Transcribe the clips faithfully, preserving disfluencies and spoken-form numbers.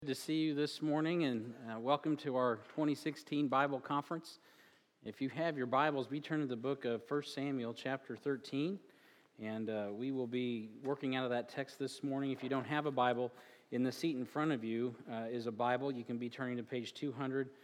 Good to see you this morning, and uh, welcome to our twenty sixteen Bible Conference. If you have your Bibles, we turn to the book of First Samuel chapter thirteen, and uh, we will be working out of that text this morning. If you don't have a Bible, in the seat in front of you uh, is a Bible. You can be turning to page two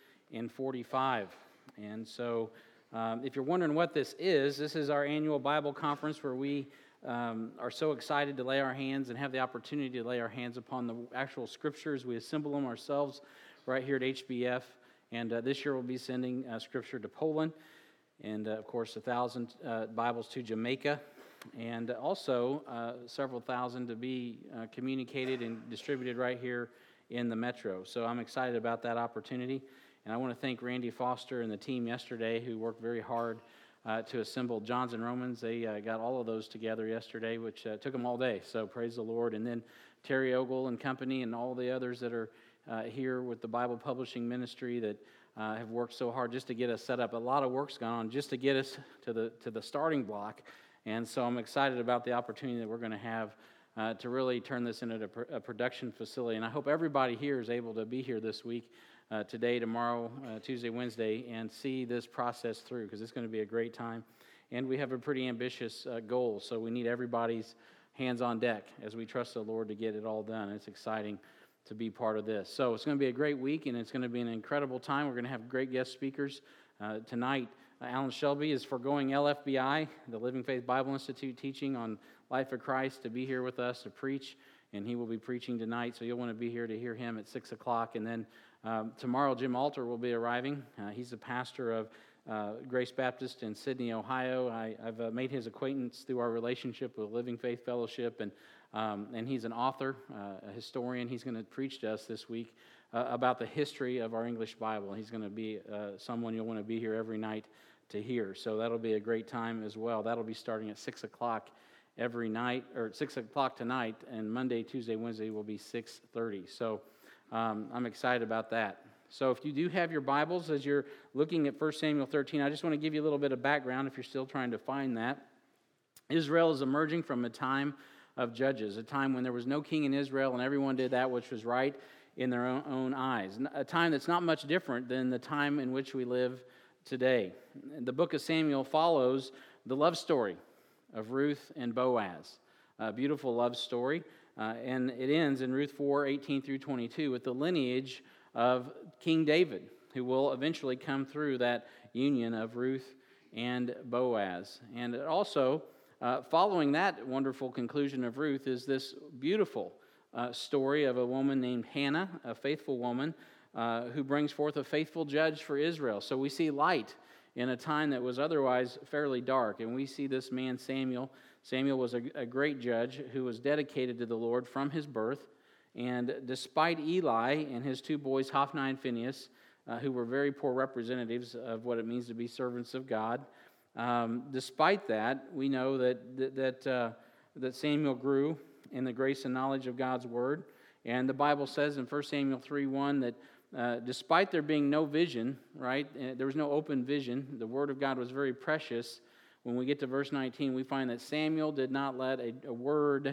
forty-five. And so um, if you're wondering what this is, this is our annual Bible conference where we Um, are so excited to lay our hands and have the opportunity to lay our hands upon the actual scriptures. We assemble them ourselves right here at H B F, and uh, this year we'll be sending uh, scripture to Poland, and uh, of course a thousand uh, Bibles to Jamaica, and also uh, several thousand to be uh, communicated and distributed right here in the metro. So I'm excited about that opportunity, and I want to thank Randy Foster and the team yesterday who worked very hard Uh, to assemble Johns and Romans. They uh, got all of those together yesterday, which uh, took them all day, so praise the Lord. And then Terry Ogle and company and all the others that are uh, here with the Bible Publishing Ministry that uh, have worked so hard just to get us set up. A lot of work's gone on just to get us to the to the starting block, and so I'm excited about the opportunity that we're going to have uh, to really turn this into a, pr- a production facility. And I hope everybody here is able to be here this week, Uh, today, tomorrow, uh, Tuesday, Wednesday, and see this process through, because it's going to be a great time. And we have a pretty ambitious uh, goal, so we need everybody's hands on deck as we trust the Lord to get it all done. It's exciting to be part of this. So it's going to be a great week, and it's going to be an incredible time. We're going to have great guest speakers. Uh, tonight, uh, Alan Shelby is foregoing L F B I, the Living Faith Bible Institute, teaching on Life of Christ, to be here with us to preach, and he will be preaching tonight, so you'll want to be here to hear him at six o'clock. And then Um, tomorrow, Jim Alter will be arriving. Uh, he's the pastor of uh, Grace Baptist in Sydney, Ohio. I, I've uh, made his acquaintance through our relationship with Living Faith Fellowship, and um, and he's an author, uh, a historian. He's going to preach to us this week uh, about the history of our English Bible. He's going to be uh, someone you'll want to be here every night to hear. So that'll be a great time as well. That'll be starting at six o'clock every night, or six o'clock tonight, and Monday, Tuesday, Wednesday will be six thirty. So Um, I'm excited about that. So if you do have your Bibles, as you're looking at First Samuel thirteen, I just want to give you a little bit of background if you're still trying to find that. Israel is emerging from a time of judges, a time when there was no king in Israel and everyone did that which was right in their own, own eyes. A time that's not much different than the time in which we live today. The book of Samuel follows the love story of Ruth and Boaz, a beautiful love story. Uh, and it ends in Ruth four, eighteen through twenty-two with the lineage of King David, who will eventually come through that union of Ruth and Boaz. And also, uh, following that wonderful conclusion of Ruth is this beautiful uh, story of a woman named Hannah, a faithful woman, uh, who brings forth a faithful judge for Israel. So we see light in a time that was otherwise fairly dark. And we see this man Samuel. Samuel was a, a great judge who was dedicated to the Lord from his birth. And despite Eli and his two boys, Hophni and Phinehas, uh, who were very poor representatives of what it means to be servants of God, um, despite that, we know that that that, uh, that Samuel grew in the grace and knowledge of God's word. And the Bible says in First Samuel three one that uh, despite there being no vision, right, there was no open vision, the word of God was very precious. When we get to verse nineteen, we find that Samuel did not let a, a word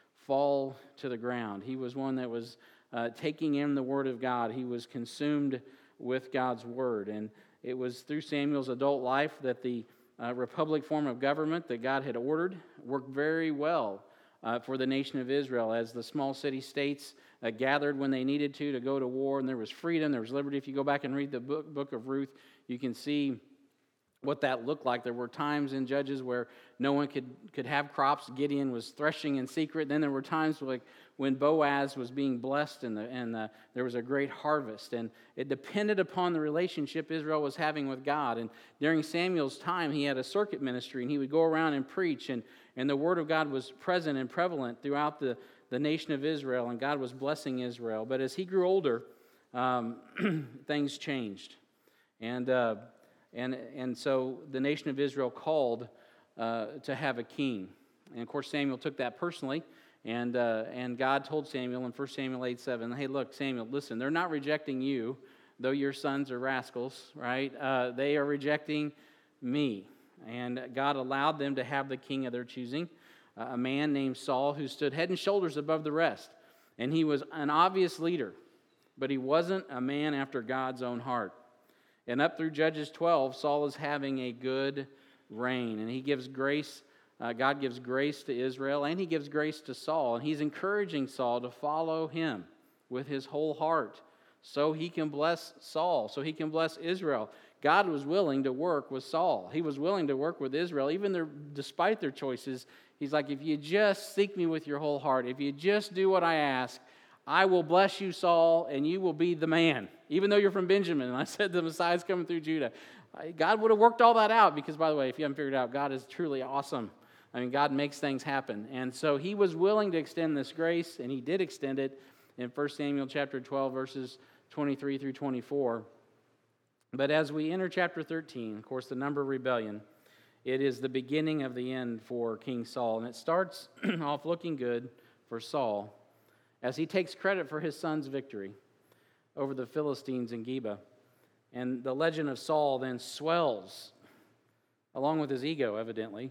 fall to the ground. He was one that was uh, taking in the word of God. He was consumed with God's word. And it was through Samuel's adult life that the uh, republic form of government that God had ordered worked very well uh, for the nation of Israel, as the small city states uh, gathered when they needed to to go to war, and there was freedom, there was liberty. If you go back and read the book, book of Ruth, you can see what that looked like. There were times in Judges where no one could, could have crops. Gideon was threshing in secret. Then there were times like when Boaz was being blessed and, the, and the, there was a great harvest. And it depended upon the relationship Israel was having with God. And during Samuel's time, he had a circuit ministry, and he would go around and preach. And, and the word of God was present and prevalent throughout the, the nation of Israel, and God was blessing Israel. But as he grew older, um, things changed. And Uh, And and so the nation of Israel called uh, to have a king. And of course Samuel took that personally. And uh, and God told Samuel in First Samuel eight seven, hey, look, Samuel, listen, they're not rejecting you, though your sons are rascals, right? Uh, they are rejecting me. And God allowed them to have the king of their choosing, uh, a man named Saul, who stood head and shoulders above the rest. And he was an obvious leader. but he wasn't a man after God's own heart. And up through Judges twelve, Saul is having a good reign, and he gives grace. Uh, God gives grace to Israel, and he gives grace to Saul, and he's encouraging Saul to follow him with his whole heart so he can bless Saul, so he can bless Israel. God was willing to work with Saul. He was willing to work with Israel, even their, despite their choices. He's like, if you just seek me with your whole heart, if you just do what I ask, I will bless you, Saul, and you will be the man, even though you're from Benjamin. And I said the Messiah's coming through Judah. God would have worked all that out because, by the way, if you haven't figured it out, God is truly awesome. I mean, God makes things happen. And so he was willing to extend this grace, and he did extend it in First Samuel chapter twelve, verses twenty-three through twenty-four. But as we enter chapter thirteen, of course, the number of rebellion, it is the beginning of the end for King Saul. And it starts off looking good for Saul as he takes credit for his son's victory over the Philistines in Geba. And the legend of Saul then swells, along with his ego, evidently.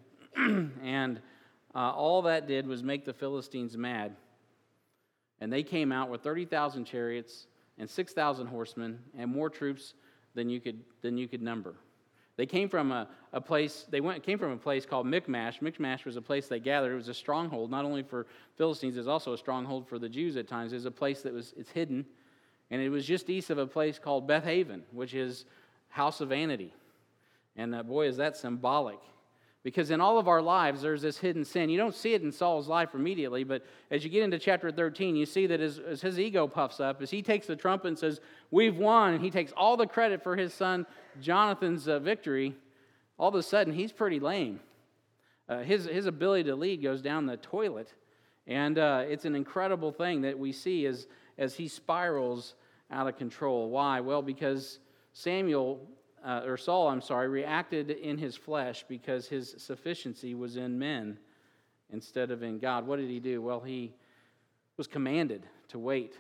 and uh, all that did was make the Philistines mad. And they came out with thirty thousand chariots and six thousand horsemen and more troops than you could than you could number. They came from a, a place, they went came from a place called Michmash. Michmash was a place they gathered. It was a stronghold, not only for Philistines, it was also a stronghold for the Jews at times. It was a place that was it's hidden. And it was just east of a place called Beth Haven, which is House of Vanity. And uh, boy, is that symbolic. Because in all of our lives, there's this hidden sin. You don't see it in Saul's life immediately, but as you get into chapter thirteen, you see that as, as his ego puffs up, as he takes the trumpet and says, we've won, and he takes all the credit for his son Jonathan's uh, victory, all of a sudden, he's pretty lame. Uh, his, his ability to lead goes down the toilet, and uh, it's an incredible thing that we see as, as he spirals out of control. Why? Well, because Samuel... Uh, or Saul, I'm sorry, reacted in his flesh because his sufficiency was in men instead of in God. What did he do? Well, he was commanded to wait.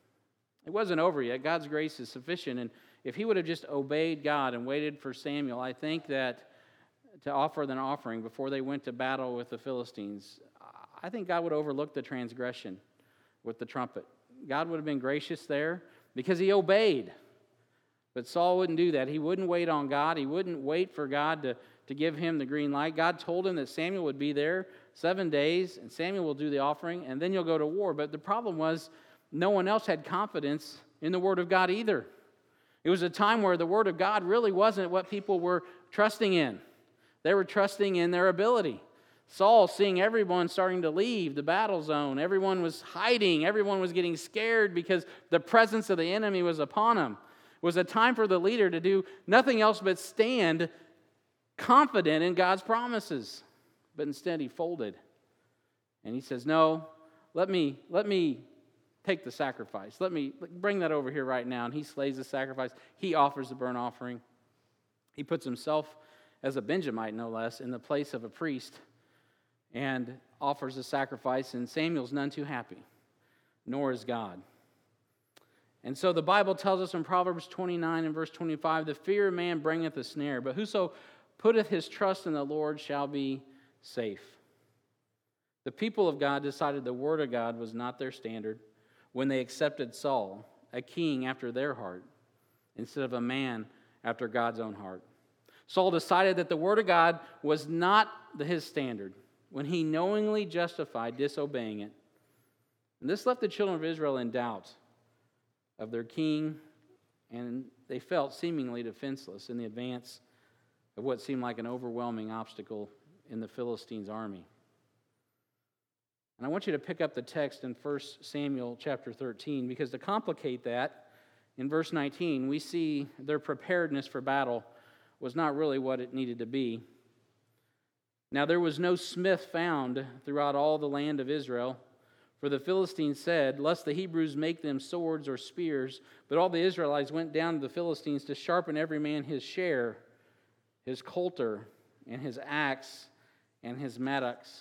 It wasn't over yet. God's grace is sufficient. And if he would have just obeyed God and waited for Samuel, I think that to offer an offering before they went to battle with the Philistines, I think God would overlook the transgression with the trumpet. God would have been gracious there because he obeyed. But Saul wouldn't do that. He wouldn't wait on God. He wouldn't wait for God to, to give him the green light. God told him that Samuel would be there seven days, and Samuel will do the offering, and then you'll go to war. But the problem was no one else had confidence in the Word of God either. It was a time where the Word of God really wasn't what people were trusting in. They were trusting in their ability. Saul, seeing everyone starting to leave the battle zone, everyone was hiding, everyone was getting scared because the presence of the enemy was upon him. It was a time for the leader to do nothing else but stand confident in God's promises. But instead he folded. And he says, no, let me, let me take the sacrifice. Let me bring that over here right now. And he slays the sacrifice. He offers the burnt offering. He puts himself, as a Benjamite no less, in the place of a priest and offers the sacrifice. And Samuel's none too happy, nor is God. And so the Bible tells us in Proverbs twenty-nine and verse twenty-five, the fear of man bringeth a snare, but whoso putteth his trust in the Lord shall be safe. The people of God decided the word of God was not their standard when they accepted Saul, a king after their heart, instead of a man after God's own heart. Saul decided that the word of God was not his standard when he knowingly justified disobeying it. And this left the children of Israel in doubt of their king, and they felt seemingly defenseless in the advance of what seemed like an overwhelming obstacle in the Philistines' army. And I want you to pick up the text in First Samuel chapter thirteen, because to complicate that, in verse nineteen, we see their preparedness for battle was not really what it needed to be. Now there was no smith found throughout all the land of Israel, for the Philistines said, lest the Hebrews make them swords or spears. But all the Israelites went down to the Philistines to sharpen every man his share, his coulter, and his axe, and his mattocks.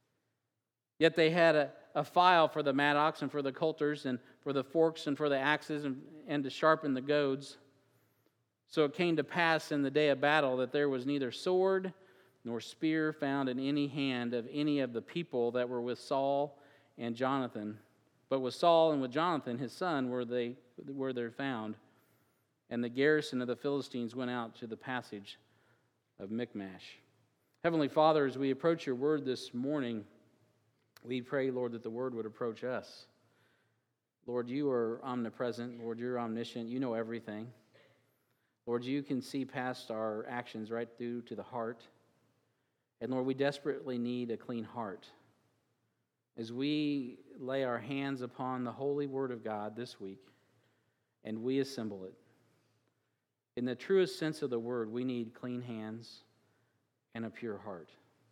Yet they had a, a file for the mattocks and for the coulters and for the forks and for the axes and, and to sharpen the goads. So it came to pass in the day of battle that there was neither sword nor spear found in any hand of any of the people that were with Saul and Jonathan, But with Saul and with Jonathan, his son, were they were they found. And the garrison of the Philistines went out to the passage of Michmash. Heavenly Father, as we approach your word this morning, we pray, Lord, that the word would approach us. Lord, you are omnipresent. Lord, you're omniscient. You know everything. Lord, you can see past our actions right through to the heart. And Lord, we desperately need a clean heart. As we lay our hands upon the holy word of God this week, and we assemble it, in the truest sense of the word, we need clean hands and a pure heart.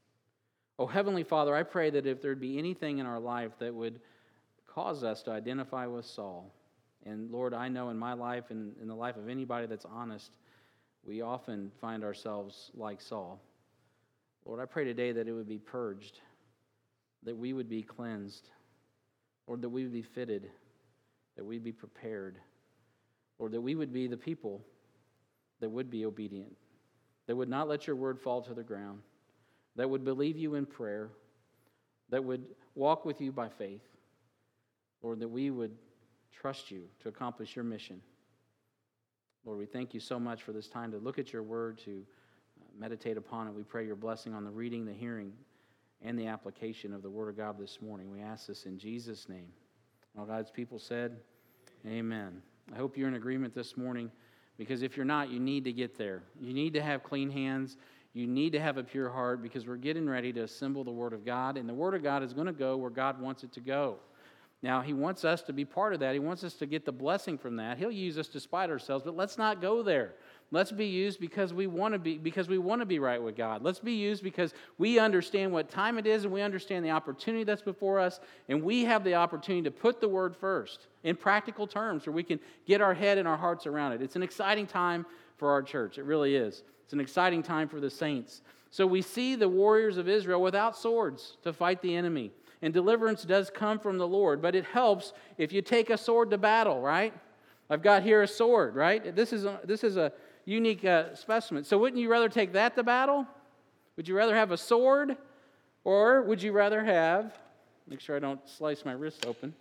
Oh, Heavenly Father, I pray that if there'd be anything in our life that would cause us to identify with Saul, and Lord, I know in my life and in the life of anybody that's honest, we often find ourselves like Saul. Lord, I pray today that it would be purged, that we would be cleansed, Lord, that we would be fitted, that we'd be prepared, Lord, that we would be the people that would be obedient, that would not let your word fall to the ground, that would believe you in prayer, that would walk with you by faith, Lord, that we would trust you to accomplish your mission. Lord, we thank you so much for this time to look at your word, to meditate upon it. We pray your blessing on the reading, the hearing, and the application of the word of God this morning. We ask this in Jesus' name. All God's people said, amen. I hope you're in agreement this morning, because if you're not, you need to get there. You need to have clean hands. You need to have a pure heart, because we're getting ready to assemble the Word of God, and the Word of God is going to go where God wants it to go. Now, He wants us to be part of that. He wants us to get the blessing from that. He'll use us despite ourselves, but let's not go there. Let's be used because we want to be because we want to be right with God. Let's be used because we understand what time it is, and we understand the opportunity that's before us, and we have the opportunity to put the Word first in practical terms where we can get our head and our hearts around it. It's an exciting time for our church. It really is. It's an exciting time for the saints. So we see the warriors of Israel without swords to fight the enemy. And deliverance does come from the Lord, but it helps if you take a sword to battle, right? I've got here a sword, right? This is a, this is a unique uh, specimen. So wouldn't you rather take that to battle? Would you rather have a sword? Or would you rather have, make sure I don't slice my wrist open,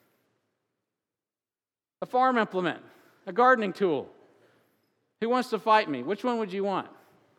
a farm implement, a gardening tool? Who wants to fight me? Which one would you want?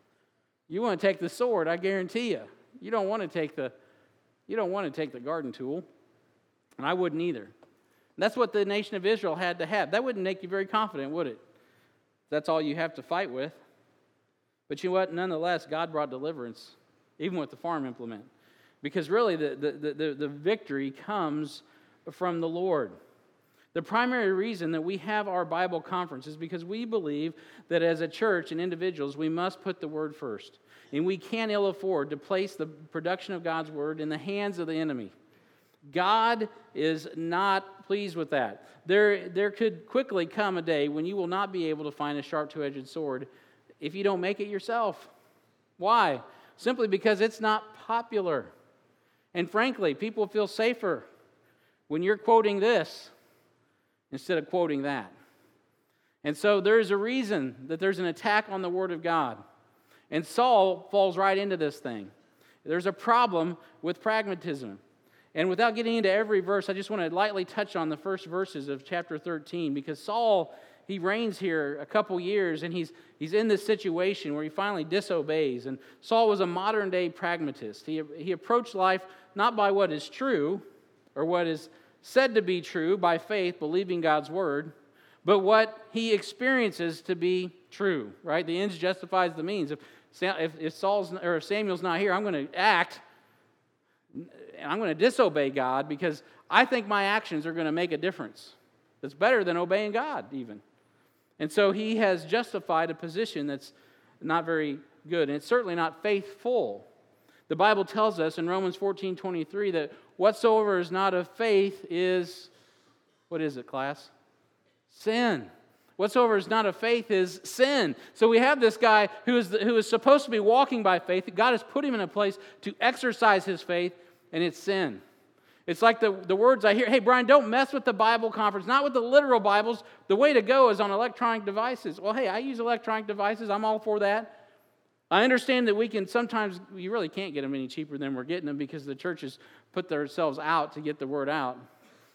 You want to take the sword, I guarantee you. You don't want to take the you don't want to take the garden tool. And I wouldn't either. And that's what the nation of Israel had to have. That wouldn't make you very confident, would it? That's all you have to fight with. But you know what? Nonetheless, God brought deliverance, even with the farm implement. Because really, the, the, the, the victory comes from the Lord. The primary reason that we have our Bible conference is because we believe that as a church and individuals, we must put the Word first. And we can't ill afford to place the production of God's Word in the hands of the enemy. God is not pleased with that. There, there could quickly come a day when you will not be able to find a sharp two-edged sword if you don't make it yourself. Why? Simply because it's not popular. And frankly, people feel safer when you're quoting this instead of quoting that. And so there's a reason that there's an attack on the Word of God. And Saul falls right into this thing. There's a problem with pragmatism. And without getting into every verse, I just want to lightly touch on the first verses of chapter thirteen, because Saul, he reigns here a couple years, and he's he's in this situation where he finally disobeys. And Saul was a modern-day pragmatist. He, he approached life not by what is true, or what is said to be true by faith, believing God's Word, but what he experiences to be true, right? The ends justifies the means. If, if, if Saul's or if Samuel's not here, I'm going to act, and I'm going to disobey God because I think my actions are going to make a difference. That's better than obeying God, even. And so he has justified a position that's not very good, and it's certainly not faithful. The Bible tells us in Romans fourteen twenty-three that whatsoever is not of faith is, what is it, class? Sin. Whatsoever is not of faith is sin. So we have this guy who is, who is supposed to be walking by faith. God has put him in a place to exercise his faith, and it's sin. It's like the, the words I hear, hey, Brian, don't mess with the Bible conference, not with the literal Bibles. The way to go is on electronic devices. Well, hey, I use electronic devices. I'm all for that. I understand that we can sometimes, you really can't get them any cheaper than we're getting them because the churches put themselves out to get the word out.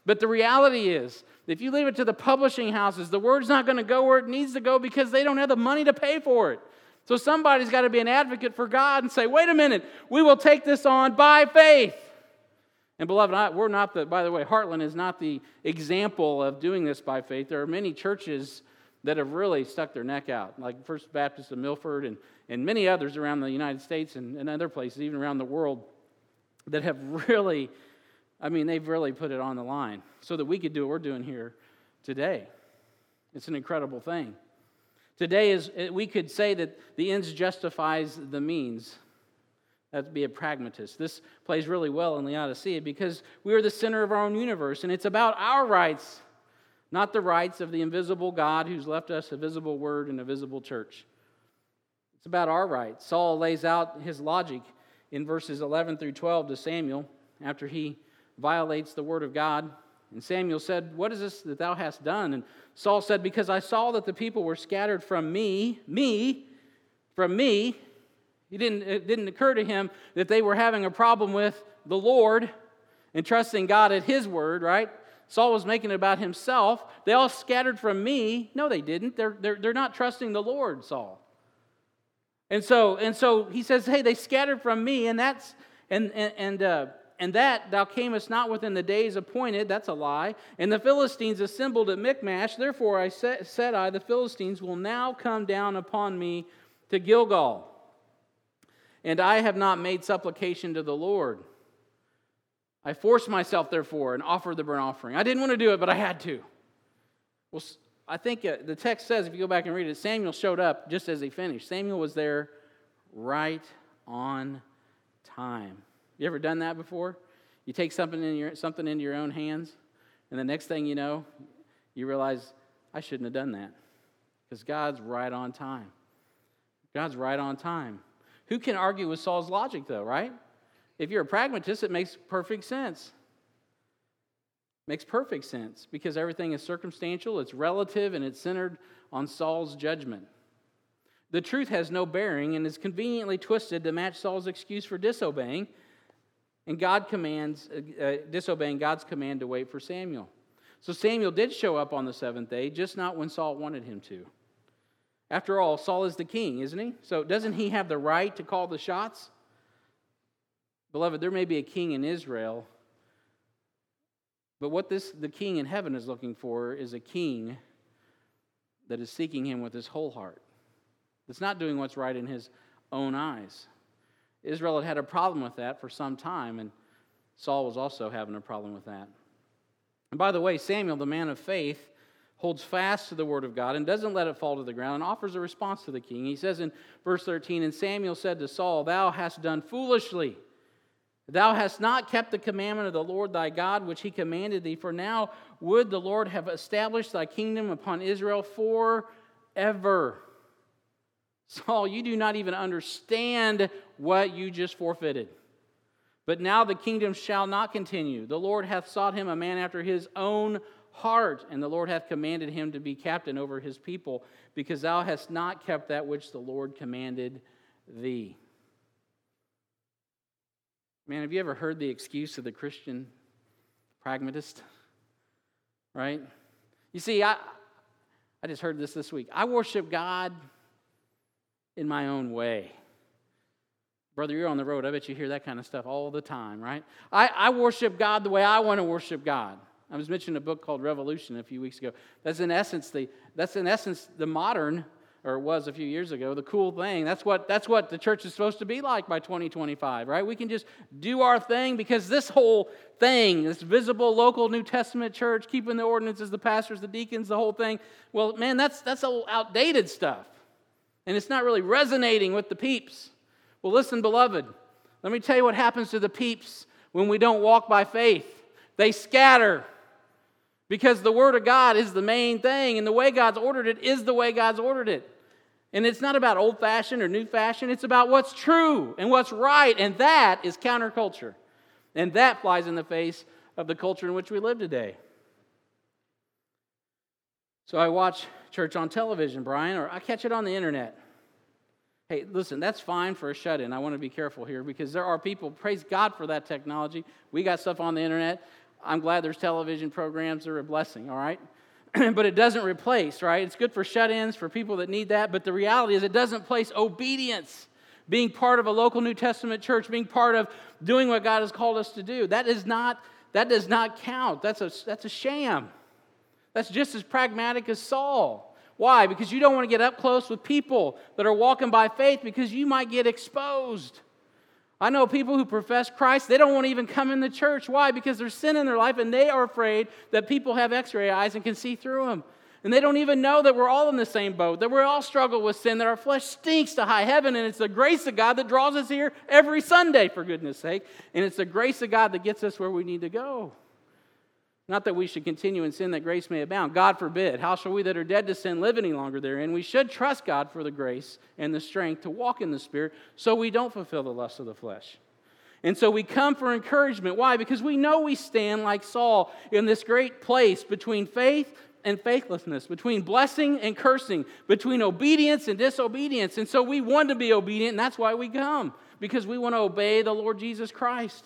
But the reality is, if you leave it to the publishing houses, the word's not going to go where it needs to go because they don't have the money to pay for it. So somebody's got to be an advocate for God and say, wait a minute, we will take this on by faith. And beloved, I, we're not the, by the way, Heartland is not the example of doing this by faith. There are many churches that have really stuck their neck out, like First Baptist of Milford and, and many others around the United States and, and other places, even around the world, that have really, I mean, they've really put it on the line so that we could do what we're doing here today. It's an incredible thing. Today is, we could say that the ends justifies the means. That'd be a pragmatist. This plays really well in Laodicea because we are the center of our own universe, and it's about our rights, not the rights of the invisible God who's left us a visible word and a visible church. It's about our rights. Saul lays out his logic in verses eleven through twelve to Samuel after he violates the word of God. And Samuel said, what is this that thou hast done? And Saul said, because I saw that the people were scattered from me, me, from me. He didn't, it didn't occur to him that they were having a problem with the Lord and trusting God at His word, right? Saul was making it about himself. They all scattered from me. No, they didn't. They're, they're, they're not trusting the Lord, Saul. And so, and so he says, hey, they scattered from me, and that's and and and, uh, and that thou camest not within the days appointed. That's a lie. And the Philistines assembled at Michmash. Therefore I said, said I, the Philistines will now come down upon me to Gilgal. And I have not made supplication to the Lord. I forced myself, therefore, and offered the burnt offering. I didn't want to do it, but I had to. Well, I think uh, the text says, if you go back and read it, Samuel showed up just as he finished. Samuel was there right on time. You ever done that before? You take something in your something into your own hands, and the next thing you know, you realize, I shouldn't have done that. Because God's right on time. God's right on time. Who can argue with Saul's logic, though, right? If you're a pragmatist, it makes perfect sense. Makes perfect sense because everything is circumstantial, it's relative, and it's centered on Saul's judgment. The truth has no bearing and is conveniently twisted to match Saul's excuse for disobeying, and God commands, uh, disobeying God's command to wait for Samuel. So Samuel did show up on the seventh day, just not when Saul wanted him to. After all, Saul is the king, isn't he? So doesn't he have the right to call the shots? Beloved, there may be a king in Israel, but what this the king in heaven is looking for is a king that is seeking him with his whole heart. That's not doing what's right in his own eyes. Israel had had a problem with that for some time, and Saul was also having a problem with that. And by the way, Samuel, the man of faith, holds fast to the word of God and doesn't let it fall to the ground and offers a response to the king. He says in verse thirteen, and Samuel said to Saul, thou hast done foolishly. Thou hast not kept the commandment of the Lord thy God, which he commanded thee. For now would the Lord have established thy kingdom upon Israel forever. Saul, you do not even understand what you just forfeited. But now the kingdom shall not continue. The Lord hath sought him a man after his own heart, and the Lord hath commanded him to be captain over his people, because thou hast not kept that which the Lord commanded thee. Man, have you ever heard the excuse of the Christian pragmatist? Right? You see, I I just heard this this week. I worship God in my own way. Brother, you're on the road. I bet you hear that kind of stuff all the time, right? I, I worship God the way I want to worship God. I was mentioning a book called Revolution a few weeks ago. That's in essence the that's in essence the modern, or it was a few years ago, the cool thing. That's what that's what the church is supposed to be like by twenty twenty-five, right? We can just do our thing because this whole thing, this visible local New Testament church, keeping the ordinances, the pastors, the deacons, the whole thing. Well, man, that's that's all outdated stuff. And it's not really resonating with the peeps. Well, listen, beloved, let me tell you what happens to the peeps when we don't walk by faith. They scatter. Because the Word of God is the main thing, and the way God's ordered it is the way God's ordered it. And it's not about old-fashioned or new-fashioned. It's about what's true and what's right, and that is counterculture. And that flies in the face of the culture in which we live today. So I watch church on television, Brian, or I catch it on the internet. Hey, listen, that's fine for a shut-in. I want to be careful here because there are people, praise God for that technology. We got stuff on the internet. I'm glad there's television programs. They're a blessing, all right? But it doesn't replace, right? It's good for shut-ins, for people that need that. But the reality is it doesn't place obedience, being part of a local New Testament church, being part of doing what God has called us to do. That is not, that does not count. That's a, that's a sham. That's just as pragmatic as Saul. Why? Because you don't want to get up close with people that are walking by faith because you might get exposed. I know people who profess Christ, they don't want to even come in the church. Why? Because there's sin in their life and they are afraid that people have x-ray eyes and can see through them. And they don't even know that we're all in the same boat, that we all struggle with sin, that our flesh stinks to high heaven, and it's the grace of God that draws us here every Sunday, for goodness sake. And it's the grace of God that gets us where we need to go. Not that we should continue in sin that grace may abound. God forbid. How shall we that are dead to sin live any longer therein? We should trust God for the grace and the strength to walk in the Spirit so we don't fulfill the lust of the flesh. And so we come for encouragement. Why? Because we know we stand like Saul in this great place between faith and faithlessness, between blessing and cursing, between obedience and disobedience. And so we want to be obedient, and that's why we come, because we want to obey the Lord Jesus Christ.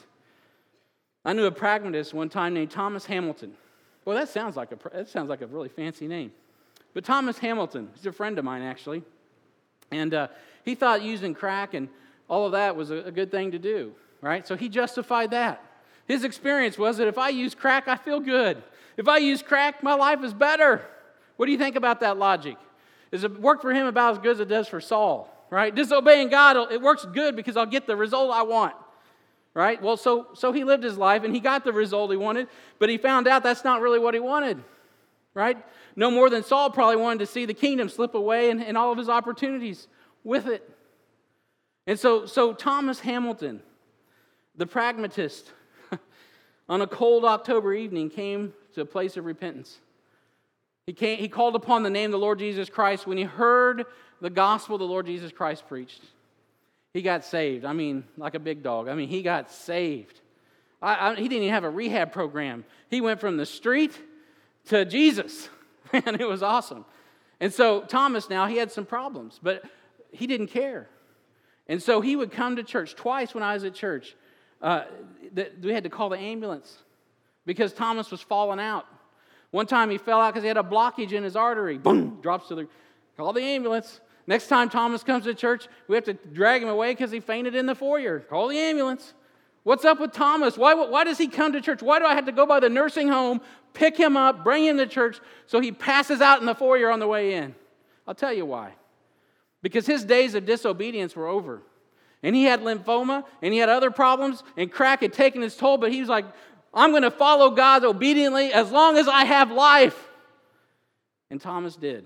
I knew a pragmatist one time named Thomas Hamilton. Well, that sounds like a that sounds like a really fancy name. But Thomas Hamilton, he's a friend of mine actually, and uh, he thought using crack and all of that was a, a good thing to do, right? So he justified that. His experience was that if I use crack, I feel good. If I use crack, my life is better. What do you think about that logic? Does it work for him about as good as it does for Saul, right? Disobeying God, it works good because I'll get the result I want. Right? Well, so so he lived his life and he got the result he wanted, but he found out that's not really what he wanted. Right? No more than Saul probably wanted to see the kingdom slip away and, and all of his opportunities with it. And so, so Thomas Hamilton, the pragmatist, on a cold October evening came to a place of repentance. He came, he called upon the name of the Lord Jesus Christ when he heard the gospel the Lord Jesus Christ preached. He got saved. I mean, like a big dog. I mean, he got saved. I, I, he didn't even have a rehab program. He went from the street to Jesus. Man, it was awesome. And so Thomas now, he had some problems, but he didn't care. And so he would come to church. Twice when I was at church, uh, th- we had to call the ambulance because Thomas was falling out. One time he fell out because he had a blockage in his artery. Boom, drops to the, call the ambulance. Next time Thomas comes to church, we have to drag him away because he fainted in the foyer. Call the ambulance. What's up with Thomas? Why, why does he come to church? Why do I have to go by the nursing home, pick him up, bring him to church so he passes out in the foyer on the way in? I'll tell you why. Because his days of disobedience were over. And he had lymphoma, and he had other problems, and crack had taken its toll, but he was like, I'm going to follow God obediently as long as I have life. And Thomas did.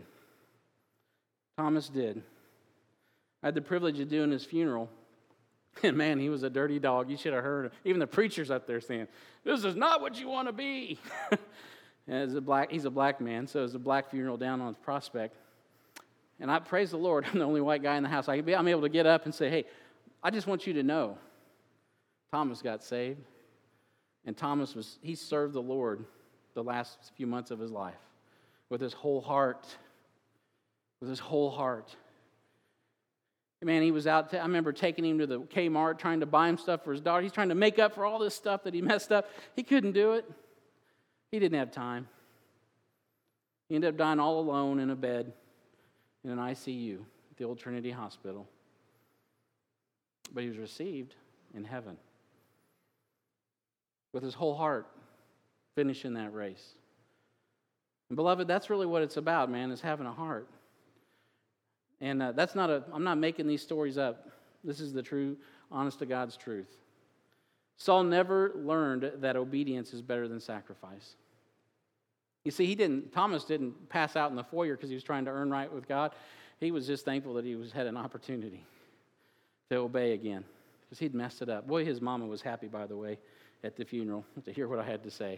Thomas did. I had the privilege of doing his funeral. And man, he was a dirty dog. You should have heard him. Even the preacher's up there saying, this is not what you want to be. As a black, he's a black man, so it was a black funeral down on Prospect. And I praise the Lord, I'm the only white guy in the house. I, I'm able to get up and say, hey, I just want you to know, Thomas got saved. And Thomas was, he served the Lord the last few months of his life with his whole heart. With his whole heart. Man, he was out, t- I remember taking him to the Kmart, trying to buy him stuff for his daughter. He's trying to make up for all this stuff that he messed up. He couldn't do it. He didn't have time. He ended up dying all alone in a bed in an I C U at the old Trinity Hospital. But he was received in heaven with his whole heart, finishing that race. And beloved, that's really what it's about, man, is having a heart. And uh, that's not a, I'm not making these stories up. This is the true, honest to God's truth. Saul never learned that obedience is better than sacrifice. You see, he didn't, Thomas didn't pass out in the foyer because he was trying to earn right with God. He was just thankful that he was had an opportunity to obey again because he'd messed it up. Boy, his mama was happy, by the way, at the funeral to hear what I had to say.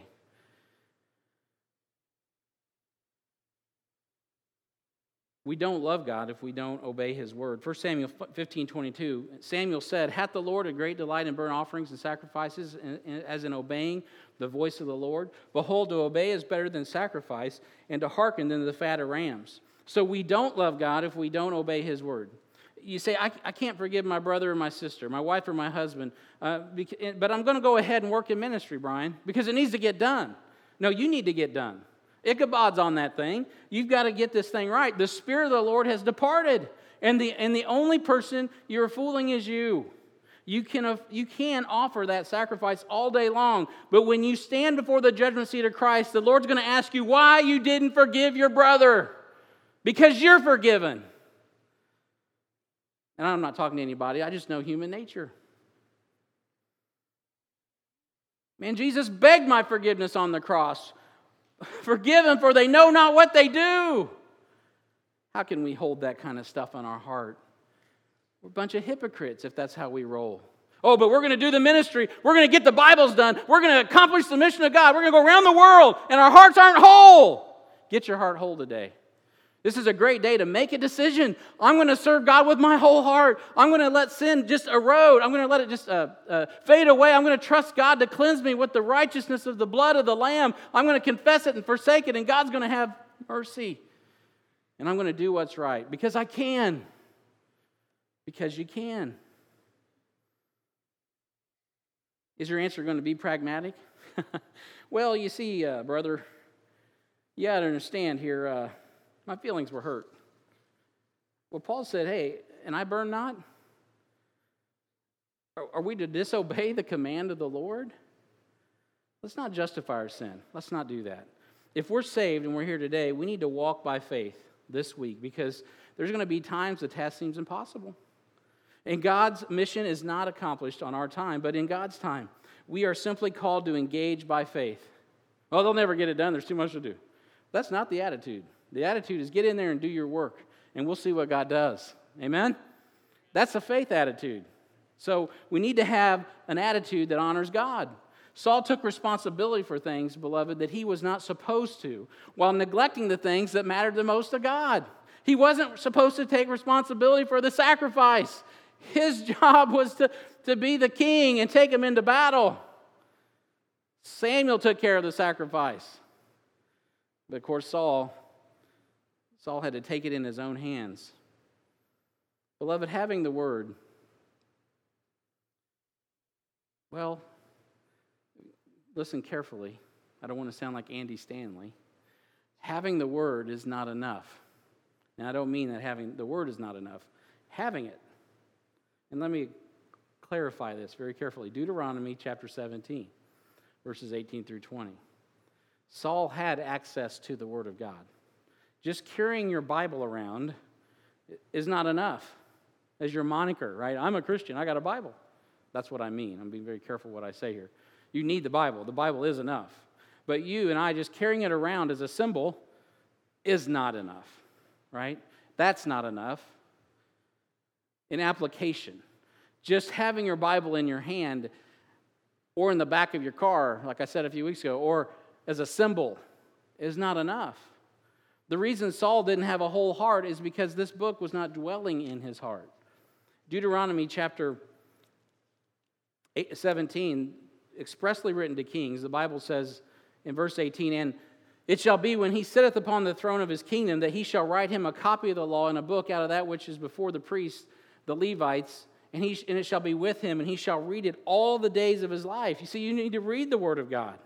We don't love God if we don't obey His word. First Samuel fifteen twenty-two, Samuel said, hath the Lord a great delight in burnt offerings and sacrifices, as in obeying the voice of the Lord? Behold, to obey is better than sacrifice, and to hearken than the fat of rams. So we don't love God if we don't obey His word. you say, I, I can't forgive my brother or my sister, my wife or my husband, uh, but I'm going to go ahead and work in ministry, Brian, because it needs to get done. No, you need to get done. Ichabod's on that thing. You've got to get this thing right. The Spirit of the Lord has departed, and the, and the only person you're fooling is you. You can, you can offer that sacrifice all day long, but when you stand before the judgment seat of Christ, the Lord's going to ask you why you didn't forgive your brother, because you're forgiven. And I'm not talking to anybody. I just know human nature. Man, Jesus begged my forgiveness on the cross. Forgive them, for they know not what they do. How can we hold that kind of stuff on our heart? We're a bunch of hypocrites if that's how we roll. Oh, but we're going to do the ministry. We're going to get the Bibles done. We're going to accomplish the mission of God. We're going to go around the world, and our hearts aren't whole. Get your heart whole today. This is a great day to make a decision. I'm going to serve God with my whole heart. I'm going to let sin just erode. I'm going to let it just uh, uh, fade away. I'm going to trust God to cleanse me with the righteousness of the blood of the Lamb. I'm going to confess it and forsake it, and God's going to have mercy. And I'm going to do what's right because I can. Because you can. Is your answer going to be pragmatic? Well, you see, uh, brother, you got to understand here, uh, my feelings were hurt. Well, Paul said, hey, and I burn not? Are, are we to disobey the command of the Lord? Let's not justify our sin. Let's not do that. If we're saved and we're here today, we need to walk by faith this week because there's going to be times the task seems impossible. And God's mission is not accomplished on our time, but in God's time. We are simply called to engage by faith. Oh, they'll never get it done. There's too much to do. That's not the attitude. The attitude is get in there and do your work, and we'll see what God does. Amen? That's a faith attitude. So we need to have an attitude that honors God. Saul took responsibility for things, beloved, that he was not supposed to, while neglecting the things that mattered the most to God. He wasn't supposed to take responsibility for the sacrifice. His job was to, to be the king and take him into battle. Samuel took care of the sacrifice. But of course, Saul, Saul had to take it in his own hands. Beloved, having the word, well, listen carefully. I don't want to sound like Andy Stanley. Having the word is not enough. Now, I don't mean that having the word is not enough. Having it. And let me clarify this very carefully. Deuteronomy chapter seventeen, verses eighteen through twenty. Saul had access to the word of God. Just carrying your Bible around is not enough as your moniker, right? I'm a Christian. I got a Bible. That's what I mean. I'm being very careful what I say here. You need the Bible. The Bible is enough. But you and I just carrying it around as a symbol is not enough, right? That's not enough. In application, just having your Bible in your hand or in the back of your car, like I said a few weeks ago, or as a symbol is not enough. The reason Saul didn't have a whole heart is because this book was not dwelling in his heart. Deuteronomy chapter seventeen, expressly written to kings, the Bible says in verse eighteen, and it shall be when he sitteth upon the throne of his kingdom that he shall write him a copy of the law in a book out of that which is before the priests, the Levites, and, he, and it shall be with him, and he shall read it all the days of his life. You see, you need to read the Word of God.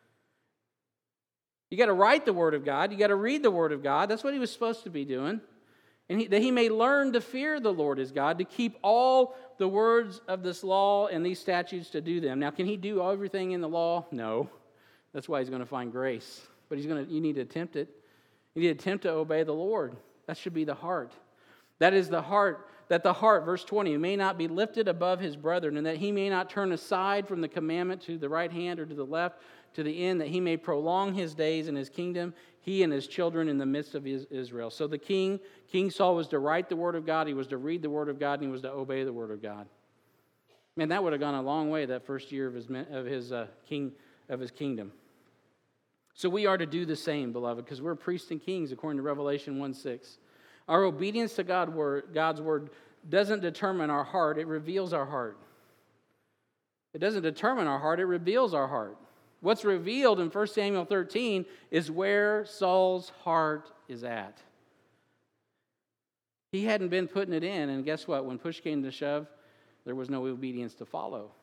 You got to write the Word of God. You got to read the Word of God. That's what he was supposed to be doing. And he, that he may learn to fear the Lord his God, to keep all the words of this law and these statutes to do them. Now, can he do everything in the law? No. That's why he's going to find grace. But he's going to. You need to attempt it. You need to attempt to obey the Lord. That should be the heart. That is the heart, that the heart, verse twenty, may not be lifted above his brethren, and that he may not turn aside from the commandment to the right hand or to the left, to the end that he may prolong his days in his kingdom, he and his children in the midst of his Israel. So the king, King Saul, was to write the word of God, he was to read the word of God, and he was to obey the word of God. Man, that would have gone a long way that first year of his of his uh, king of his kingdom. So we are to do the same, beloved, because we're priests and kings according to Revelation one six. Our obedience to God word, God's word doesn't determine our heart, it reveals our heart. It doesn't determine our heart, it reveals our heart. What's revealed in First Samuel thirteen is where Saul's heart is at. He hadn't been putting it in, and guess what? When push came to shove, there was no obedience to follow.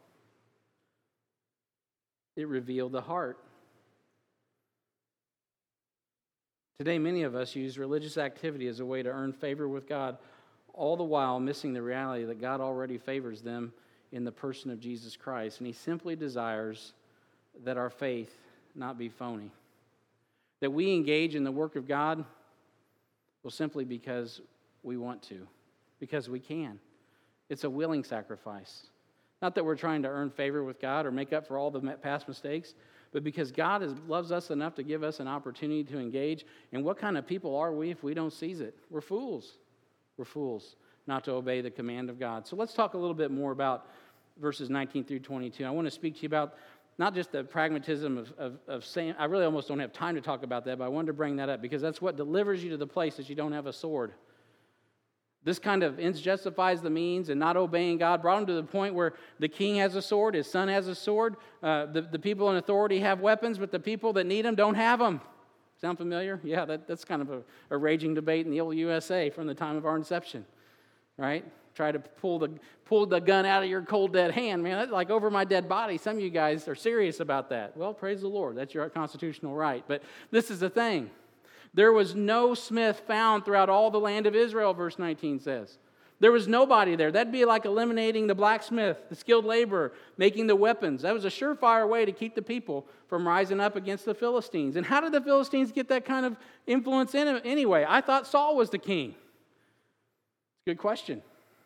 It revealed the heart. Today, many of us use religious activity as a way to earn favor with God, all the while missing the reality that God already favors them in the person of Jesus Christ, and He simply desires that our faith not be phony. That we engage in the work of God, well, simply because we want to, because we can. It's a willing sacrifice. Not that we're trying to earn favor with God or make up for all the past mistakes, but because God is, loves us enough to give us an opportunity to engage. And what kind of people are we if we don't seize it? We're fools. We're fools not to obey the command of God. So let's talk a little bit more about verses nineteen through twenty-two. I want to speak to you about not just the pragmatism of, of, of saying, I really almost don't have time to talk about that, but I wanted to bring that up because that's what delivers you to the place that you don't have a sword. This kind of ends justifies the means, and not obeying God brought him to the point where the king has a sword, his son has a sword, uh, the, the people in authority have weapons, but the people that need them don't have them. Sound familiar? Yeah, that, that's kind of a, a raging debate in the old U S A from the time of our inception, right? Try to pull the pull the gun out of your cold, dead hand. Man, that's like over my dead body. Some of you guys are serious about that. Well, praise the Lord. That's your constitutional right. But this is the thing. There was no smith found throughout all the land of Israel, verse nineteen says. There was nobody there. That'd be like eliminating the blacksmith, the skilled laborer, making the weapons. That was a surefire way to keep the people from rising up against the Philistines. And how did the Philistines get that kind of influence in them anyway? I thought Saul was the king. Good question.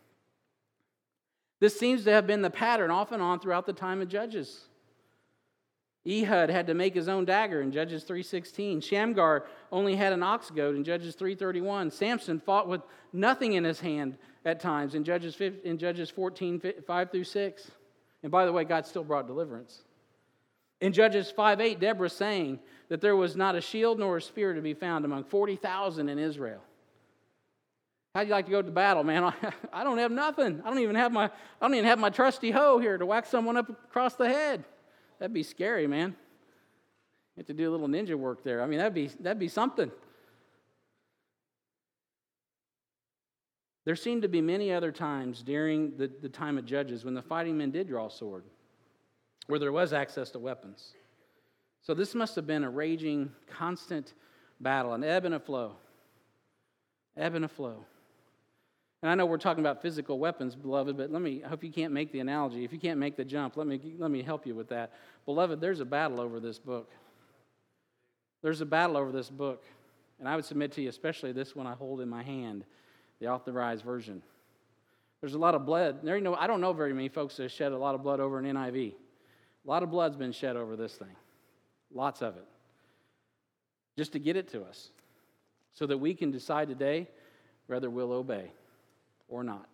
This seems to have been the pattern off and on throughout the time of Judges. Ehud had to make his own dagger in Judges three sixteen. Shamgar only had an ox goad in Judges three thirty-one. Samson fought with nothing in his hand at times in Judges in Judges fourteen, five through six. And by the way, God still brought deliverance. In Judges five eight, Deborah saying that there was not a shield nor a spear to be found among forty thousand in Israel. How'd you like to go to battle, man? I don't have nothing. I don't even have my I don't even have my trusty hoe here to whack someone up across the head. That'd be scary, man. You have to do a little ninja work there. I mean, that'd be that'd be something. There seemed to be many other times during the, the time of Judges when the fighting men did draw a sword, where there was access to weapons. So this must have been a raging, constant battle, an ebb and a flow. Ebb and a flow. And I know we're talking about physical weapons, beloved, but let me, I hope you can't make the analogy. If you can't make the jump, let me, let me help you with that. Beloved, there's a battle over this book. There's a battle over this book. And I would submit to you, especially this one I hold in my hand, the Authorized Version. There's a lot of blood. There you know, I don't know very many folks that have shed a lot of blood over an N I V. A lot of blood's been shed over this thing. Lots of it. Just to get it to us. So that we can decide today whether we'll obey or not.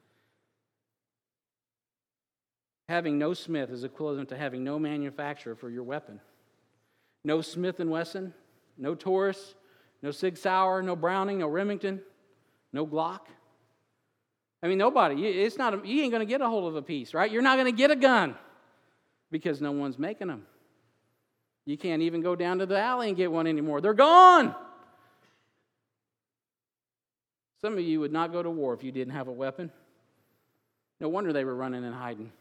Having no smith is equivalent to having no manufacturer for your weapon. No Smith and Wesson, no Taurus, no Sig Sauer, no Browning, no Remington, no Glock. I mean, nobody. It's not. A, you ain't going to get a hold of a piece, right? You're not going to get a gun because no one's making them. You can't even go down to the alley and get one anymore. They're gone. Some of you would not go to war if you didn't have a weapon. No wonder they were running and hiding.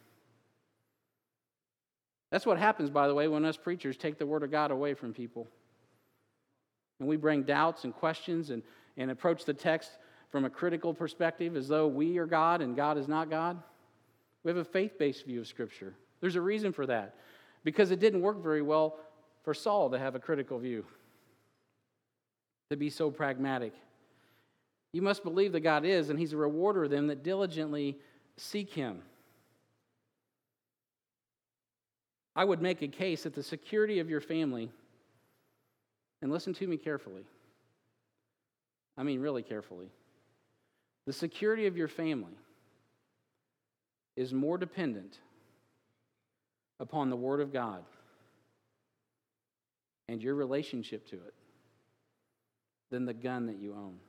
That's what happens, by the way, when us preachers take the Word of God away from people. And we bring doubts and questions and, and approach the text from a critical perspective as though we are God and God is not God. We have a faith-based view of Scripture. There's a reason for that. Because it didn't work very well for Saul to have a critical view, to be so pragmatic. You must believe that God is, and He's a rewarder of them that diligently seek Him. I would make a case that the security of your family, and listen to me carefully, I mean really carefully, the security of your family is more dependent upon the Word of God and your relationship to it than the gun that you own.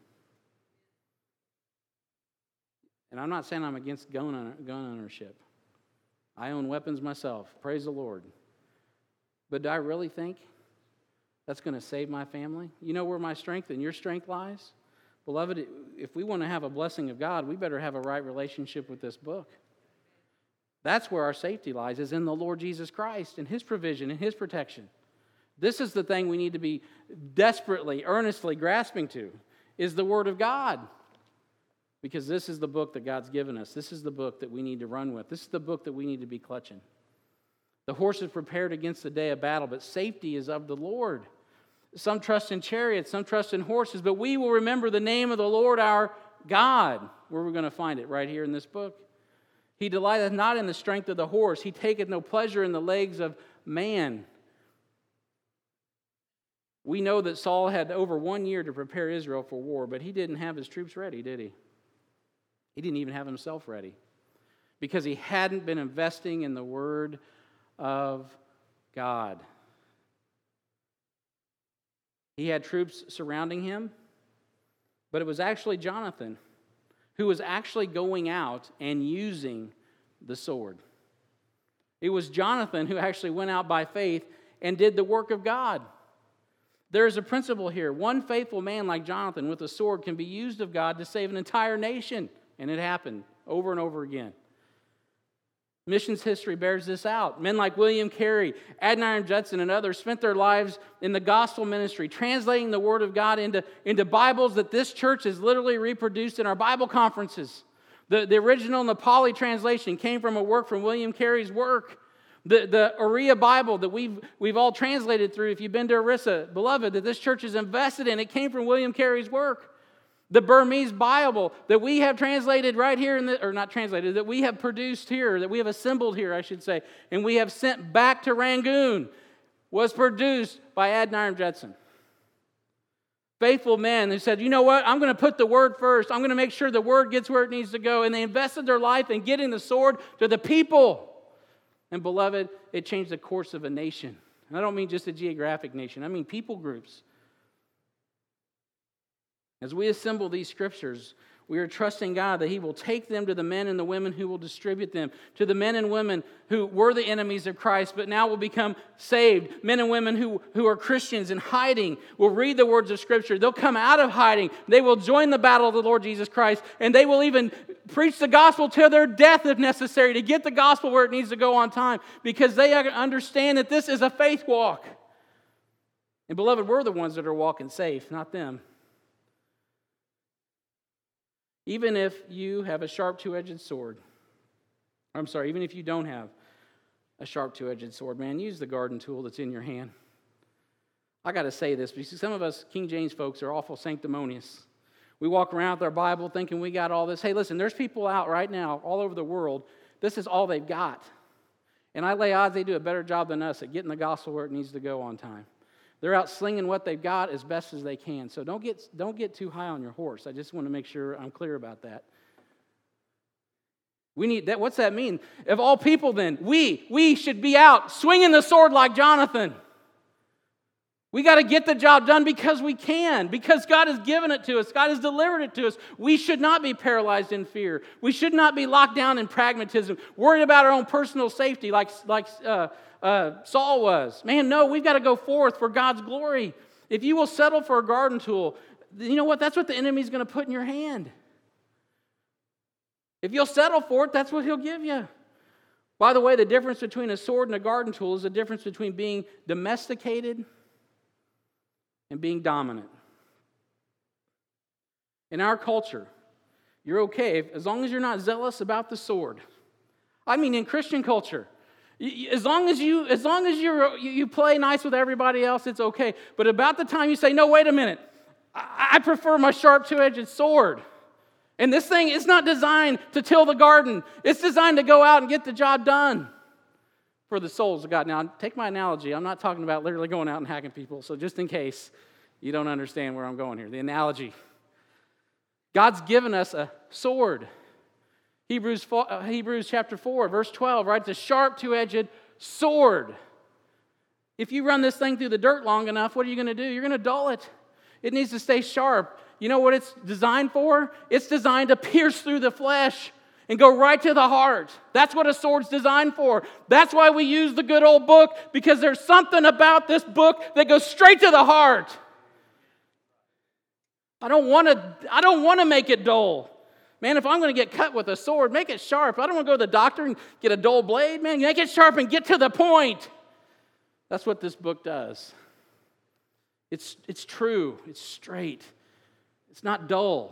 And I'm not saying I'm against gun ownership. I own weapons myself. Praise the Lord. But do I really think that's going to save my family? You know where my strength and your strength lies? Beloved, if we want to have a blessing of God, we better have a right relationship with this book. That's where our safety lies, is in the Lord Jesus Christ and His provision and His protection. This is the thing we need to be desperately, earnestly grasping to, is the Word of God. Because this is the book that God's given us. This is the book that we need to run with. This is the book that we need to be clutching. The horse is prepared against the day of battle, but safety is of the Lord. Some trust in chariots, some trust in horses, but we will remember the name of the Lord our God. Where we're going to find it, right here in this book. He delighteth not in the strength of the horse. He taketh no pleasure in the legs of man. We know that Saul had over one year to prepare Israel for war, but he didn't have his troops ready, did he? He didn't even have himself ready because he hadn't been investing in the Word of God. He had troops surrounding him, but it was actually Jonathan who was actually going out and using the sword. It was Jonathan who actually went out by faith and did the work of God. There is a principle here. One faithful man like Jonathan with a sword can be used of God to save an entire nation. And it happened over and over again. Missions history bears this out. Men like William Carey, Adoniram Judson, and others spent their lives in the gospel ministry, translating the Word of God into, into Bibles that this church has literally reproduced in our Bible conferences. The, the original Nepali translation came from a work from William Carey's work. The, the Oriya Bible that we've, we've all translated through, if you've been to Orissa, beloved, that this church is invested in, it came from William Carey's work. The Burmese Bible that we have translated right here, in the, or not translated, that we have produced here, that we have assembled here, I should say, and we have sent back to Rangoon, was produced by Adoniram Judson. Faithful men who said, you know what, I'm going to put the Word first. I'm going to make sure the Word gets where it needs to go. And they invested their life in getting the sword to the people. And beloved, it changed the course of a nation. And I don't mean just a geographic nation. I mean people groups. As we assemble these scriptures, we are trusting God that He will take them to the men and the women who will distribute them, to the men and women who were the enemies of Christ, but now will become saved, men and women who, who are Christians in hiding, will read the words of Scripture. They'll come out of hiding. They will join the battle of the Lord Jesus Christ, and they will even preach the gospel to their death if necessary, to get the gospel where it needs to go on time, because they understand that this is a faith walk. And beloved, we're the ones that are walking safe, not them. Even if you have a sharp two-edged sword, I'm sorry, even if you don't have a sharp two-edged sword, man, use the garden tool that's in your hand. I got to say this, because some of us King James folks are awful sanctimonious. We walk around with our Bible thinking we got all this. Hey, listen, there's people out right now all over the world. This is all they've got. And I lay odds they do a better job than us at getting the gospel where it needs to go on time. They're out slinging what they've got as best as they can. So don't get, don't get too high on your horse. I just want to make sure I'm clear about that. We need that. What's that mean? Of all people then, we, we should be out swinging the sword like Jonathan. We got to get the job done because we can, because God has given it to us. God has delivered it to us. We should not be paralyzed in fear. We should not be locked down in pragmatism, worried about our own personal safety like, like uh, uh, Saul was. Man, no, we've got to go forth for God's glory. If you will settle for a garden tool, you know what? That's what the enemy's going to put in your hand. If you'll settle for it, that's what he'll give you. By the way, the difference between a sword and a garden tool is the difference between being domesticated and being dominant. In our culture, you're okay as long as you're not zealous about the sword. I mean, in Christian culture, as long as you as long as you're, you play nice with everybody else, it's okay. But about the time you say, no, wait a minute, I prefer my sharp two-edged sword. And this thing is not designed to till the garden. It's designed to go out and get the job done for the souls of God. Now, take my analogy. I'm not talking about literally going out and hacking people. So just in case you don't understand where I'm going here, the analogy. God's given us a sword. Hebrews, four, Hebrews chapter four, verse twelve, right? It's a sharp two-edged sword. If you run this thing through the dirt long enough, what are you going to do? You're going to dull it. It needs to stay sharp. You know what it's designed for? It's designed to pierce through the flesh and go right to the heart. That's what a sword's designed for. That's why we use the good old book, because there's something about this book that goes straight to the heart. I don't want to I don't want to make it dull. Man, if I'm going to get cut with a sword, make it sharp. I don't want to go to the doctor and get a dull blade. Man, make it sharp and get to the point. That's what this book does. It's, it's true. It's straight. It's not dull.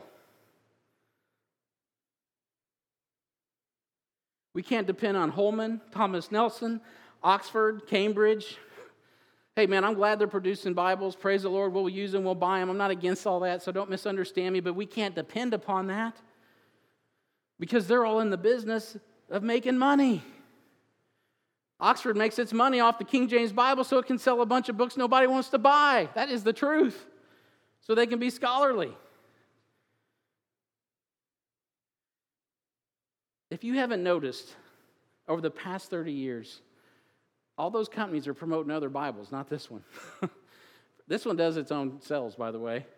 We can't depend on Holman, Thomas Nelson, Oxford, Cambridge. Hey, man, I'm glad they're producing Bibles. Praise the Lord. We'll use them. We'll buy them. I'm not against all that, so don't misunderstand me, but we can't depend upon that because they're all in the business of making money. Oxford makes its money off the King James Bible so it can sell a bunch of books nobody wants to buy. That is the truth. So they can be scholarly. If you haven't noticed, over the past thirty years, all those companies are promoting other Bibles, not this one. This one does its own sales, by the way.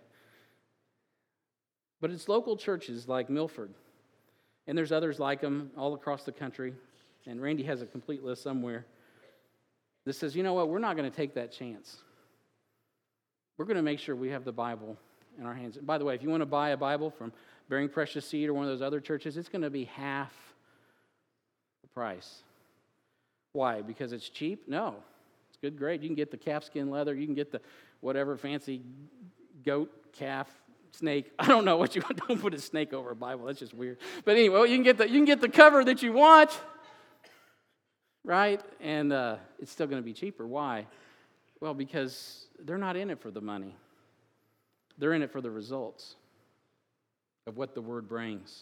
But it's local churches like Milford, and there's others like them all across the country, and Randy has a complete list somewhere that says, you know what, we're not going to take that chance. We're going to make sure we have the Bible in our hands. And by the way, if you want to buy a Bible from Bearing Precious Seed or one of those other churches, it's going to be half the price. Why? Because it's cheap? No. It's good grade. You can get the calfskin leather. You can get the whatever fancy goat, calf, snake. I don't know what you want. Don't put a snake over a Bible. That's just weird. But anyway, you can get the you can get the cover that you want, right? And uh, it's still going to be cheaper. Why? Well, because they're not in it for the money. They're in it for the results of what the Word brings.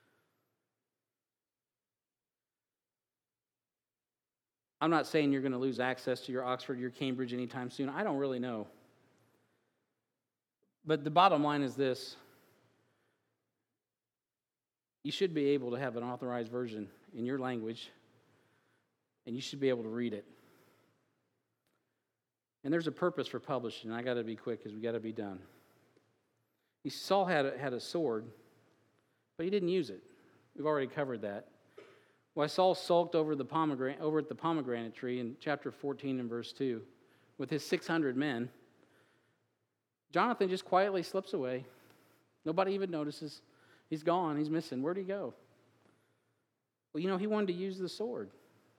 I'm not saying you're going to lose access to your Oxford, your Cambridge anytime soon. I don't really know. But the bottom line is this. You should be able to have an authorized version in your language, and you should be able to read it. And there's a purpose for publishing. I got to be quick because we got to be done. Saul had a, had a sword, but he didn't use it. We've already covered that. Why Saul sulked over the pomegranate over at the pomegranate tree in chapter fourteen and verse two with his six hundred men. Jonathan just quietly slips away. Nobody even notices. He's gone. He's missing. Where'd he go? Well, you know, he wanted to use the sword.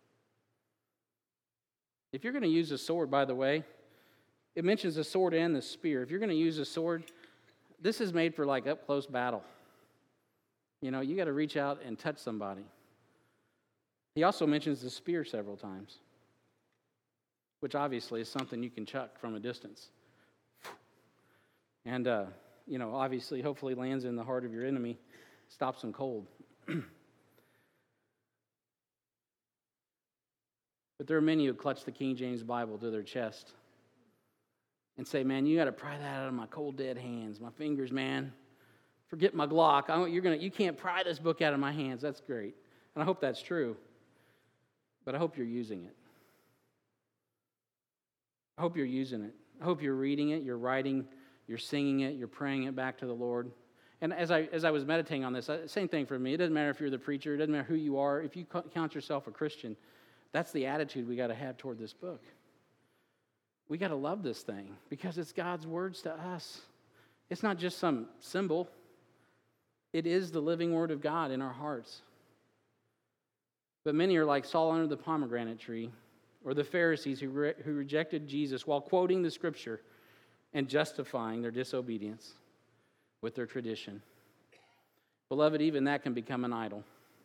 If you're going to use a sword, by the way, it mentions the sword and the spear. If you're going to use a sword, this is made for like up close battle. You know, you got to reach out and touch somebody. He also mentions the spear several times, which obviously is something you can chuck from a distance. And, uh, you know, obviously, hopefully lands in the heart of your enemy, stops them cold. But there are many who clutch the King James Bible to their chest and say, man, you got to pry that out of my cold, dead hands. My fingers, man. Forget my Glock. I want, you're gonna, you can't pry this book out of my hands. That's great. And I hope that's true. But I hope you're using it. I hope you're using it. I hope you're reading it, you're writing, you're singing it, you're praying it back to the Lord. And as I as I was meditating on this, same thing for me. It doesn't matter if you're the preacher. It doesn't matter who you are. If you count yourself a Christian, that's the attitude we got to have toward this book. We got to love this thing because it's God's words to us. It's not just some symbol. It is the living word of God in our hearts. But many are like Saul under the pomegranate tree, or the Pharisees who, re- who rejected Jesus while quoting the Scripture and justifying their disobedience with their tradition. Beloved, even that can become an idol.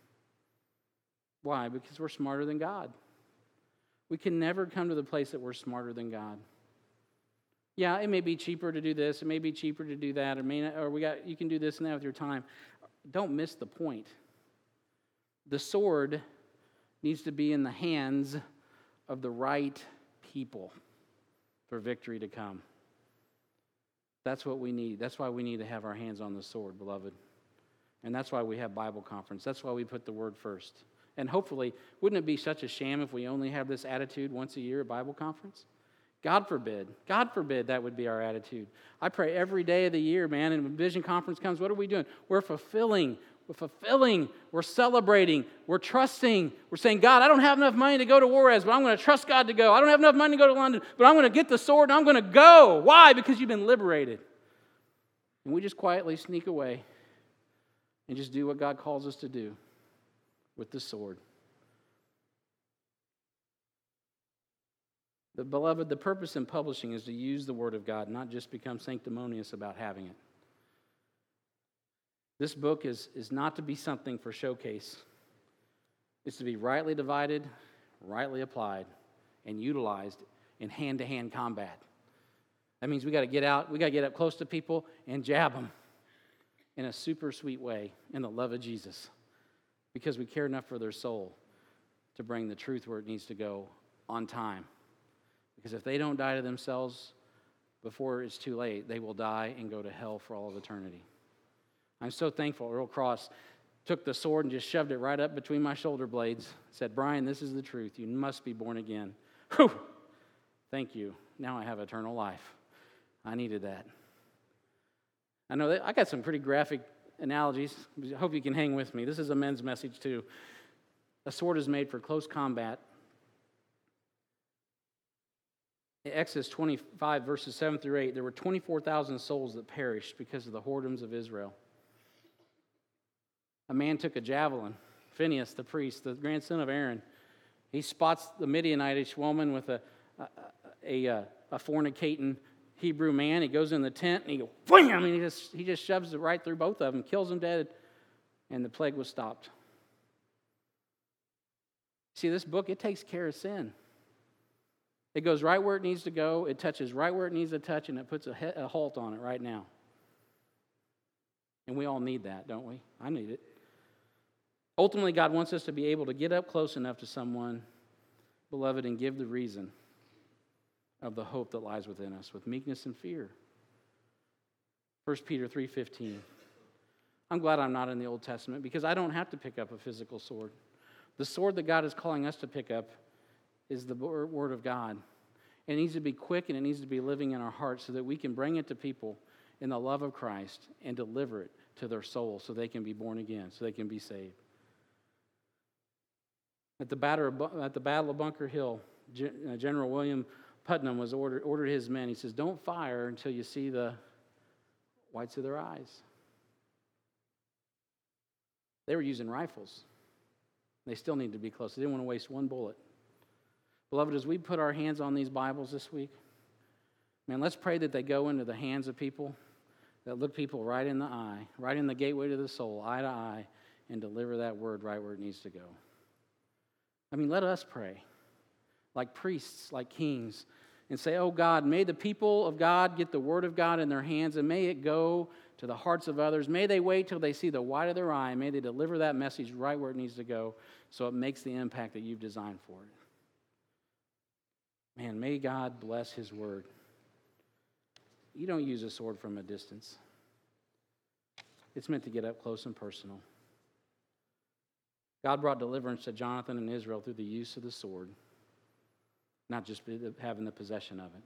Why? Because we're smarter than God. We can never come to the place that we're smarter than God. Yeah, it may be cheaper to do this, it may be cheaper to do that, or may not, or we got you can do this and that with your time. Don't miss the point. The sword needs to be in the hands of the right people for victory to come. That's what we need. That's why we need to have our hands on the sword, beloved. And that's why we have Bible conference. That's why we put the word first. And hopefully, wouldn't it be such a sham if we only have this attitude once a year at Bible conference? God forbid. God forbid that would be our attitude. I pray every day of the year, man, and when Vision Conference comes, what are we doing? We're fulfilling. We're fulfilling. We're celebrating. We're trusting. We're saying, God, I don't have enough money to go to Juarez, but I'm going to trust God to go. I don't have enough money to go to London, but I'm going to get the sword and I'm going to go. Why? Because you've been liberated. And we just quietly sneak away and just do what God calls us to do with the sword. The beloved, the purpose in publishing is to use the Word of God, not just become sanctimonious about having it. This book is, is not to be something for showcase. It's to be rightly divided, rightly applied, and utilized in hand-to-hand combat. That means we got to get out, we got to get up close to people and jab them in a super sweet way in the love of Jesus, because we care enough for their soul to bring the truth where it needs to go on time. Because if they don't die to themselves before it's too late, they will die and go to hell for all of eternity. I'm so thankful Earl Cross took the sword and just shoved it right up between my shoulder blades, said, Brian, this is the truth. You must be born again. Whew! Thank you. Now I have eternal life. I needed that. I know that I got some pretty graphic analogies. I hope you can hang with me. This is a men's message too. A sword is made for close combat. In Exodus twenty-five, verses seven through eight, there were twenty-four thousand souls that perished because of the whoredoms of Israel. A man took a javelin, Phinehas, the priest, the grandson of Aaron. He spots the Midianitish woman with a, a, a, a, a fornicating Hebrew man. He goes in the tent and he goes, wham! And he just, he just shoves it right through both of them, kills them dead, and the plague was stopped. See, this book, it takes care of sin. It goes right where it needs to go, it touches right where it needs to touch, and it puts a, he- a halt on it right now. And we all need that, don't we? I need it. Ultimately, God wants us to be able to get up close enough to someone, beloved, and give the reason of the hope that lies within us with meekness and fear. First Peter three fifteen. I'm glad I'm not in the Old Testament because I don't have to pick up a physical sword. The sword that God is calling us to pick up is the Word of God. It needs to be quick and it needs to be living in our hearts so that we can bring it to people in the love of Christ and deliver it to their soul so they can be born again, so they can be saved. At the battle, at the Battle of Bunker Hill, General William Putnam was ordered, ordered his men. He says, don't fire until you see the whites of their eyes. They were using rifles. They still need to be close. They didn't want to waste one bullet. Beloved, as we put our hands on these Bibles this week, man, let's pray that they go into the hands of people that look people right in the eye, right in the gateway to the soul, eye to eye, and deliver that word right where it needs to go. I mean, let us pray like priests, like kings, and say, oh God, may the people of God get the word of God in their hands, and may it go to the hearts of others. May they wait till they see the white of their eye, and may they deliver that message right where it needs to go so it makes the impact that you've designed for it. Man, may God bless His word. You don't use a sword from a distance. It's meant to get up close and personal. God brought deliverance to Jonathan and Israel through the use of the sword, not just having the possession of it.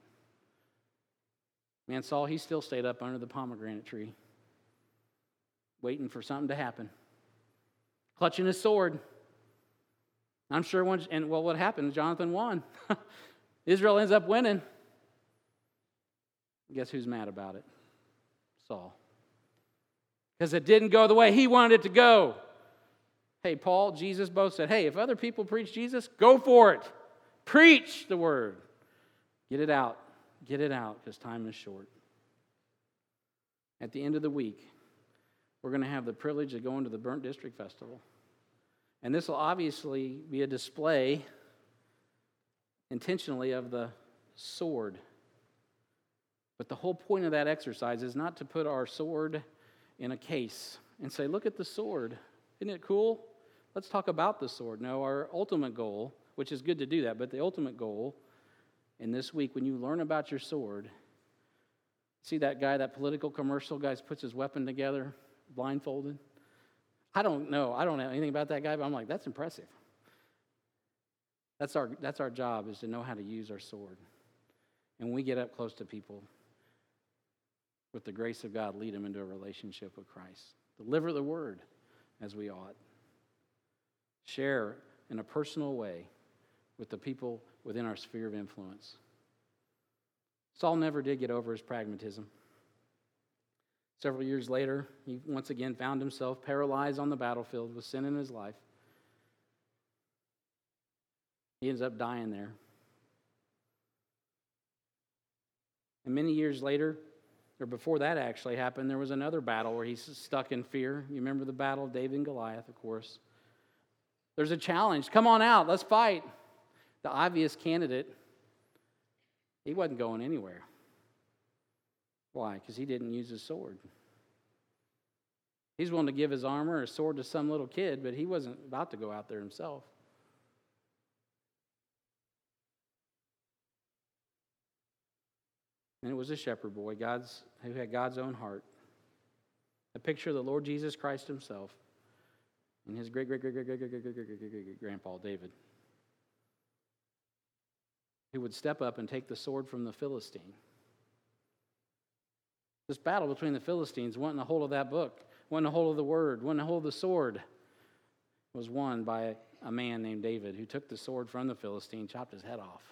Man, Saul, he still stayed up under the pomegranate tree, waiting for something to happen, clutching his sword. I'm sure once, and well, what happened? Jonathan won. Israel ends up winning. Guess who's mad about it? Saul. Because it didn't go the way he wanted it to go. Hey, Paul, Jesus both said, hey, if other people preach Jesus, go for it. Preach the word. Get it out. Get it out because time is short. At the end of the week, we're going to have the privilege of going to the Burnt District Festival. And this will obviously be a display intentionally of the sword. But the whole point of that exercise is not to put our sword in a case and say, look at the sword. Isn't it cool? Let's talk about the sword. No, our ultimate goal, which is good to do that, but the ultimate goal in this week, when you learn about your sword, see that guy, that political commercial guy puts his weapon together, blindfolded? I don't know. I don't know anything about that guy, but I'm like, that's impressive. That's our, that's our job, is to know how to use our sword. And when we get up close to people, with the grace of God, lead them into a relationship with Christ. Deliver the word as we ought. Share in a personal way with the people within our sphere of influence. Saul never did get over his pragmatism. Several years later, he once again found himself paralyzed on the battlefield with sin in his life. He ends up dying there. And many years later, or before that actually happened, there was another battle where he's stuck in fear. You remember the battle of David and Goliath, of course. There's a challenge. Come on out, let's fight. The obvious candidate, he wasn't going anywhere. Why? Because he didn't use his sword. He's willing to give his armor or sword to some little kid, but he wasn't about to go out there himself. And it was a shepherd boy, God's who had God's own heart. A picture of the Lord Jesus Christ himself and his great great great great great great great great great great great grandpa David, who would step up and take the sword from the Philistine. This battle between the Philistines, wanting a hold of that book, wanting a hold of the word, wanting a hold of the sword, was won by a man named David who took the sword from the Philistine, chopped his head off.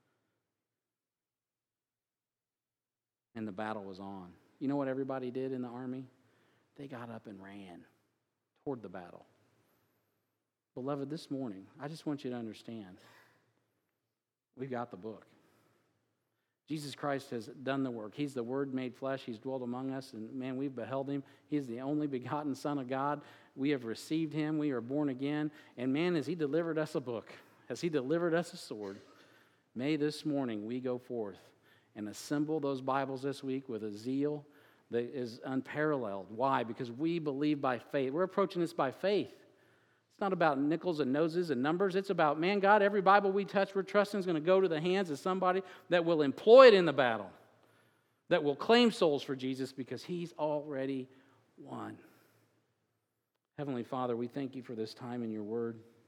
And the battle was on. You know what everybody did in the army? They got up and ran toward the battle. Beloved, this morning, I just want you to understand, we've got the book. Jesus Christ has done the work. He's the Word made flesh. He's dwelt among us, and man, we've beheld him. He's the only begotten Son of God. We have received him. We are born again. And man, has he delivered us a book, has he delivered us a sword, may this morning we go forth and assemble those Bibles this week with a zeal that is unparalleled. Why? Because we believe by faith. We're approaching this by faith. It's not about nickels and noses and numbers. It's about, man, God, every Bible we touch, we're trusting is going to go to the hands of somebody that will employ it in the battle, that will claim souls for Jesus because he's already won. Heavenly Father, we thank you for this time in your word.